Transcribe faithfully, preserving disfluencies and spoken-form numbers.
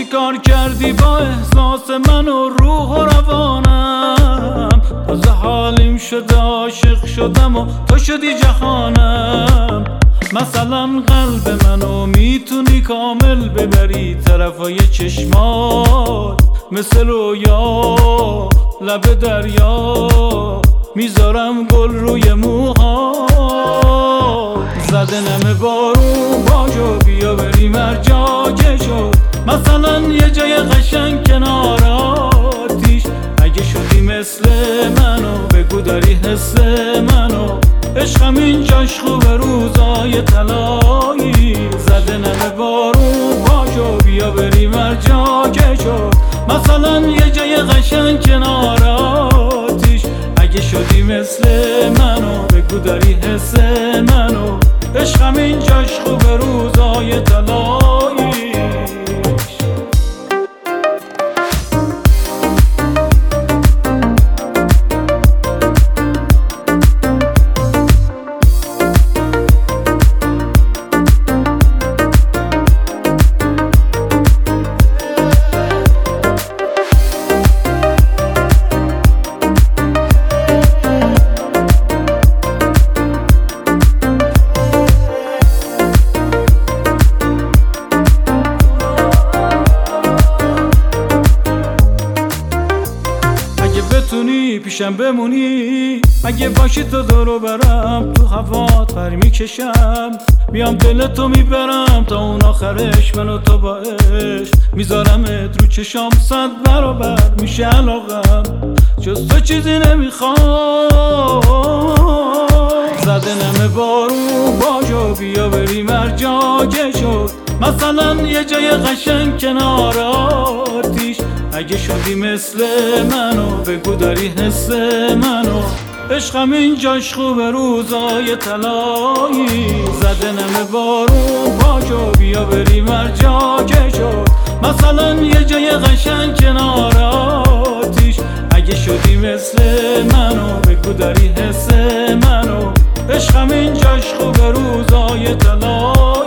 چیکار کردی با احساس من و روح و روانم؟ تازه حالیم شده عاشق شدم و تو شدی جهانم. مثلا قلب منو میتونی کامل ببری طرفای چشمات، مثل رویا لب دریا میذارم گل روی موها. زده نم بارون باجو بیا بریم هر جا که شد، مثلا یه جای قشنگ کنار آتیش. اگه شدی مثل منو بگو داری حس منو، عشقم اینجاش خوبه روزای طلایی. زده نم بارون باجو بیا بریم هر جا که شد، مثلا یه جای قشنگ کنار آتیش. اگه شدی مثل منو بگو داری حس منو، عشقم اینجاش خوبه روزای طلایی. بتونی پیشم بمونی، اگه باشی تو دورو برم تو هوات پر میکشم. میام دل تو میبرم تا اون آخرش، منو تو با عشق میذارمت رو چشام صد برابر میشه علاقم. جز تو چیزی نمیخوام. زده نم بارون باجو بیا بریم هر جا که شد، مثلا یه جای قشنگ کنار آتیش. اگه شدی مثل منو بگو داری حس منو، عشقم اینجاش خوبه روزای طلایی. زده نم بارون باجو بیا بریم هر جا که شد، مثلا یه جای قشنگ کنار آتیش. اگه شدی مثل منو بگو داری حس منو، عشقم اینجاش خوبه روزای طلایی.